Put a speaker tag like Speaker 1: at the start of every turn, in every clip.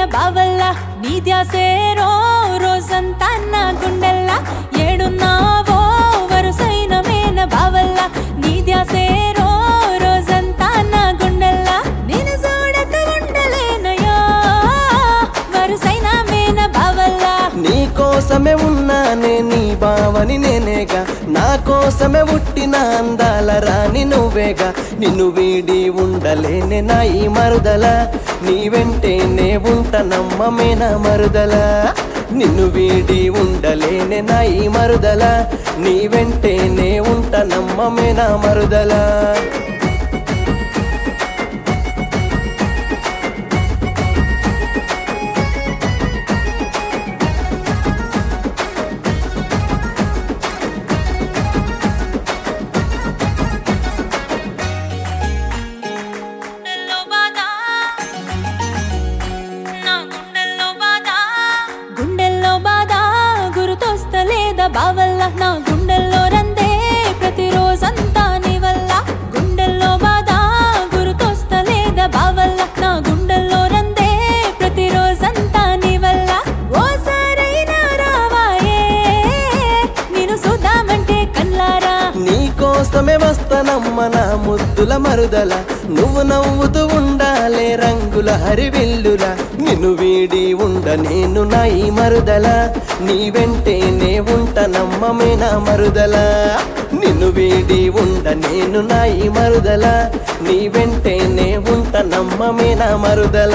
Speaker 1: బావల్ల నీ ధ్యాసే రోజంతా నా గుండెల్లా ఏడున్నావో వరుసైన మేన బావల్ల నీ ధ్యాసే రోజంతా నా గుండెల్లా నేను చూడక ఉండలేనయో వరుసైన మేన బావల్ల
Speaker 2: నీ కోసమే ఉన్నానే నీ బావని నేనేగా నా కోసమే పుట్టిన అందాల రాణి నువ్వేగా నిన్ను వీడి ఉండలేనే నా ఈ మరుదల నీ వెంటేనే ఉంటనమ్మ మేనా మరుదల నిన్ను వీడి ఉండలేనే నా ఈ మరుదల నీ వెంటేనే ఉంటనమ్మ మేనా మరుదల
Speaker 1: బావల్ల నా గుండెల్లో రందే ప్రతిరోజంతా నీ వల్ల గుండెల్లో బాధ గుర్తొస్తలేదా బావల్ల నా గుండెల్లో రందే ప్రతిరోజంతా నీ వల్ల ఓసారైనా రావాయే నేను చూద్దామంటే కళ్ళారా
Speaker 2: నీ కోసమే వస్తానమ్మ నా ముద్దుల మరుదల నువ్వు నవ్వుతూ ఉండాలే రంగుల హరివిల్లుల నిన్ను వీడి ఉండ నేను నా ఈ మరుదల నీ వెంటేనే ఉంటనమ్మ మేనా మరుదల నిన్ను వీడి ఉండ నేను నా ఈ మరుదల నీ వెంటేనే ఉంటనమ్మ మేనా మరుదల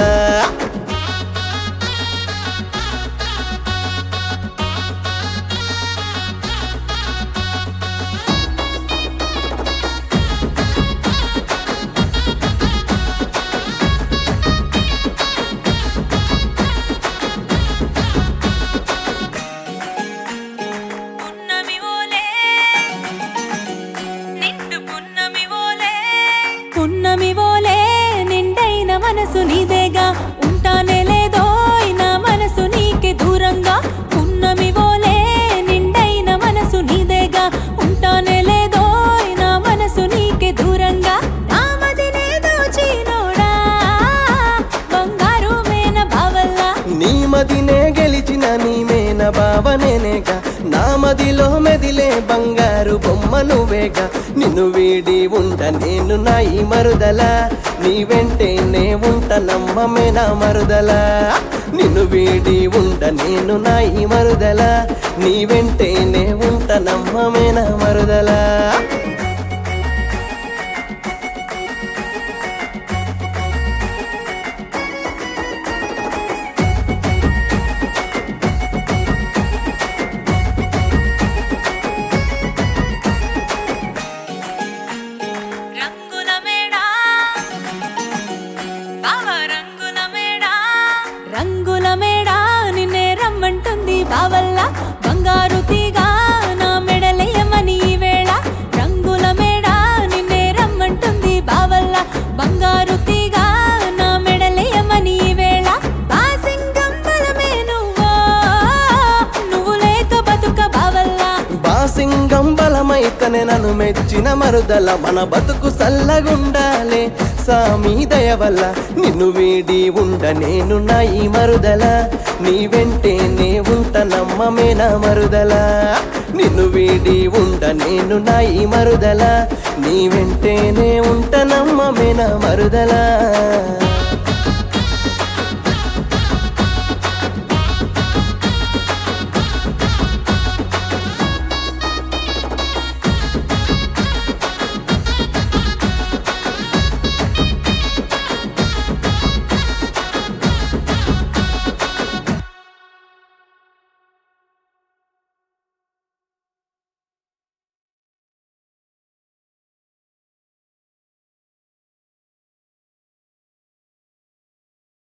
Speaker 1: పున్నమి వోలే నిండైన మనసు నీదేగా ఉంటానే లేదో నా మనసు నీకే దూరంగా పున్నమి వోలే నిండైన మనసు నీదేగా ఉంటానే లేదో నా మనసు నీకే దూరంగా నా మదినే దోచినోడా బంగారు మేన బావల్ల
Speaker 2: నీ మదినే గెలిచిన నీ మేన బావనేనేగా నా మదిలో మెదిలే బంగారు బొమ్మ నువ్వేగా నిన్ను వీడి ఉండ నేను నా ఈ మరుదల నీ వెంటేనే ఉంటనమ్మ మేనా మరుదల నిన్ను వీడి ఉండ నేను నా ఈ మరుదల నీ వెంటేనే ఉంటనమ్మ మేనా మరుదల
Speaker 1: రంగుల మేడా నిన్నే రమ్మంటుంది బావల్ల బంగారు తీగా నా మెడలేయమని ఈ వేళ రంగుల మేడా నిన్నే రమ్మంటుంది బావల్ల బంగారు తీగా నా మెడలేయమని ఈ వేళ బాసింగం బలమే నువ్వు లేక బతుక బావల్ల
Speaker 2: బాసింగం బలమైతనే నన్ను మెచ్చిన మరుదల మన బతుకు సల్లగుండాలే సామి దయ వల్ల నిన్ను వీడి ఉండ నేను నా ఈ మరుదల నీ వెంటేనే ఉంటనమ్మ మేనా మరుదల నిన్ను వీడి ఉండ నేను నా ఈ మరుదల నీ వెంటేనే ఉంటనమ్మ మేనా మరుదల